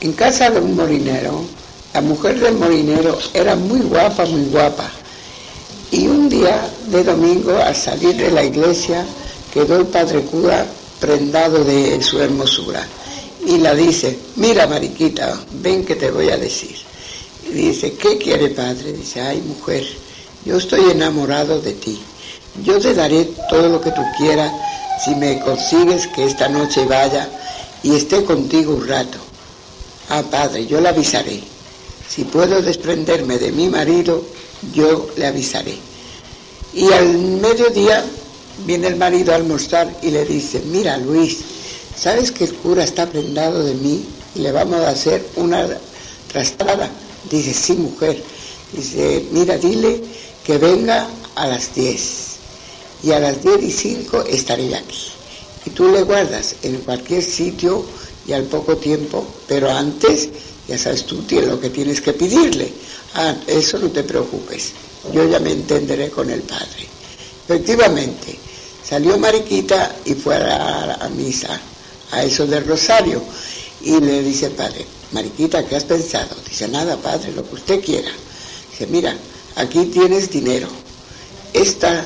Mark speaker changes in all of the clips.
Speaker 1: En casa de un molinero, la mujer del molinero era muy guapa, muy guapa. Y un día de domingo, al salir de la iglesia, quedó el padre cura prendado de su hermosura. Y la dice, mira Mariquita, ven que te voy a decir. Y dice, ¿qué quiere padre? Dice, ay mujer, yo estoy enamorado de ti. Yo te daré todo lo que tú quieras si me consigues que esta noche vaya y esté contigo un rato. Ah, padre, yo le avisaré. Si puedo desprenderme de mi marido, yo le avisaré. Y al mediodía viene el marido a almorzar y le dice, mira Luis, ¿sabes que el cura está prendado de mí y le vamos a hacer una trastrada? Dice, sí mujer. Dice, mira, dile que venga a las 10 y a las 10:05 estaré aquí. Y tú le guardas en cualquier sitio y al poco tiempo, pero antes, ya sabes tú lo que tienes que pedirle. Ah, eso no te preocupes, yo ya me entenderé con el padre. Efectivamente, salió Mariquita y fue a misa, a eso del rosario, y le dice el padre, Mariquita, ¿qué has pensado? Dice, nada padre, lo que usted quiera. Dice, mira, aquí tienes dinero, esta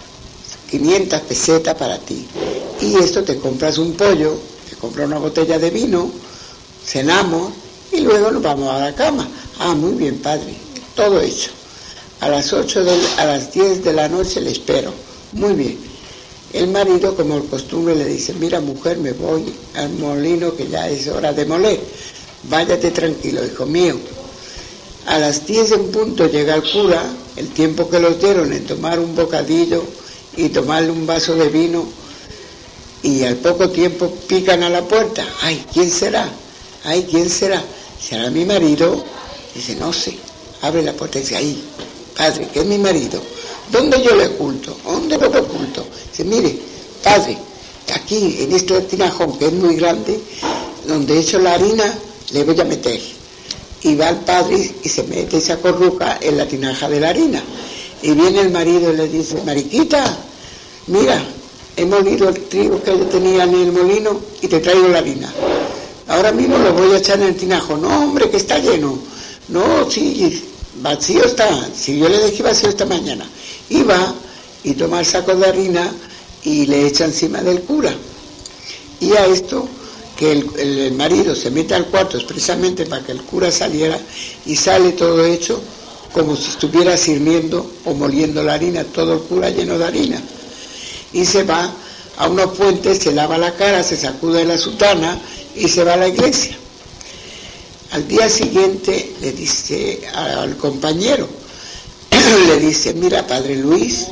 Speaker 1: 500 pesetas para ti, y esto te compras un pollo, te compras una botella de vino, cenamos y luego nos vamos a la cama. Ah, muy bien padre, todo hecho. A las 10 de la noche le espero. Muy bien. El marido, como de costumbre, le dice, mira mujer, me voy al molino que ya es hora de moler. Váyate tranquilo, hijo mío. A las 10 en punto llega el cura, el tiempo que los dieron en tomar un bocadillo y tomarle un vaso de vino, y al poco tiempo pican a la puerta. Ay, ¿quién será? Ay, ¿quién será? ¿Será mi marido? Dice, no sé. Abre la puerta y dice, ahí, padre, que es mi marido. ¿Dónde yo le oculto? ¿Dónde lo oculto? Dice, mire, padre, aquí en este tinajón que es muy grande, donde he hecho la harina, le voy a meter. Y va el padre y se mete esa corruca en la tinaja de la harina. Y viene el marido y le dice, Mariquita, mira, he molido el trigo que yo tenía en el molino y te traigo la harina. Ahora mismo lo voy a echar en el tinajo. No, hombre, que está lleno. No, sí, vacío está. Si yo le dejé vacío esta mañana. Y va y toma el saco de harina y le echa encima del cura. Y a esto, que el marido se mete al cuarto expresamente para que el cura saliera, y sale todo hecho como si estuviera sirviendo o moliendo la harina, todo el cura lleno de harina. Y se va a unos puentes, se lava la cara, se sacude la sutana y se va a la iglesia. Al día siguiente le dice al compañero, le dice, mira padre Luis,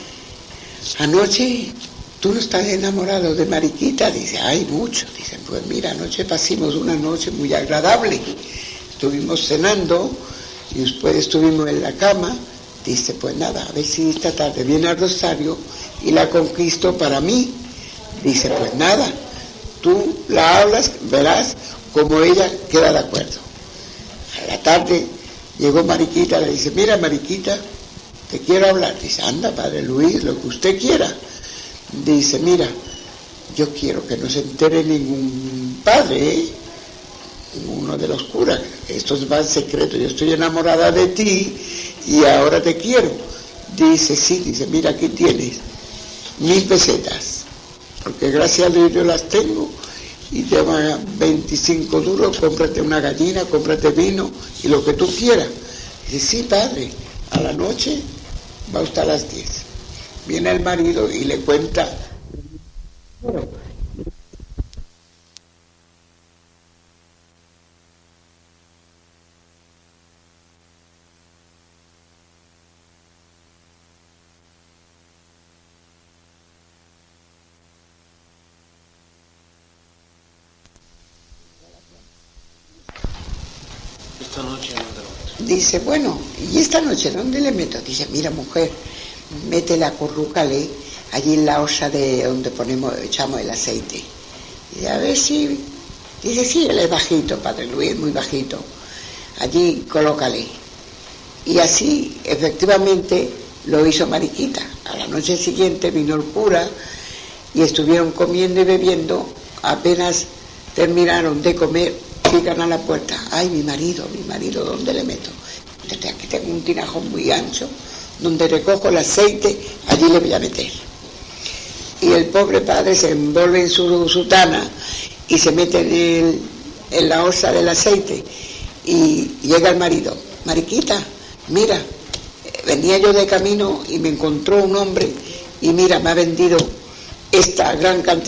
Speaker 1: anoche tú no estás enamorado de Mariquita. Dice, ay, mucho. Dice, pues mira, anoche pasamos una noche muy agradable, estuvimos cenando y después estuvimos en la cama. Dice, pues nada, a ver si esta tarde viene al rosario y la conquisto para mí. Dice, pues nada, tú la hablas, verás como ella queda de acuerdo. A la tarde llegó Mariquita, le dice, mira Mariquita, te quiero hablar. Dice, anda padre Luis, lo que usted quiera. Dice, mira, yo quiero que no se entere ningún padre, ninguno de los curas, esto va en secreto, yo estoy enamorada de ti y ahora te quiero. Dice, sí, dice, mira, aquí tienes 1000 pesetas, porque gracias a Dios yo las tengo, y lleva 25 duros, cómprate una gallina, cómprate vino y lo que tú quieras. Dice, sí padre, a la noche va usted a las 10. Viene el marido y le cuenta, bueno,
Speaker 2: esta noche ¿dónde lo meto?
Speaker 1: Dice, bueno, ¿y esta noche dónde le meto? Dice, mira mujer, mete la currúcale allí en la osa de donde echamos el aceite. Y a ver si... Dice, sí, él es bajito, padre Luis, muy bajito. Allí colócale. Y así, efectivamente, lo hizo Mariquita. A la noche siguiente vino el cura y estuvieron comiendo y bebiendo. Apenas terminaron de comer, pican a la puerta. Ay, mi marido, ¿dónde le meto? Entonces, aquí tengo un tinajón muy ancho, donde recojo el aceite, allí le voy a meter. Y el pobre padre se envuelve en su sutana y se mete en la osa del aceite. Y llega el marido. Mariquita, mira, venía yo de camino y me encontró un hombre y mira, me ha vendido esta gran cantidad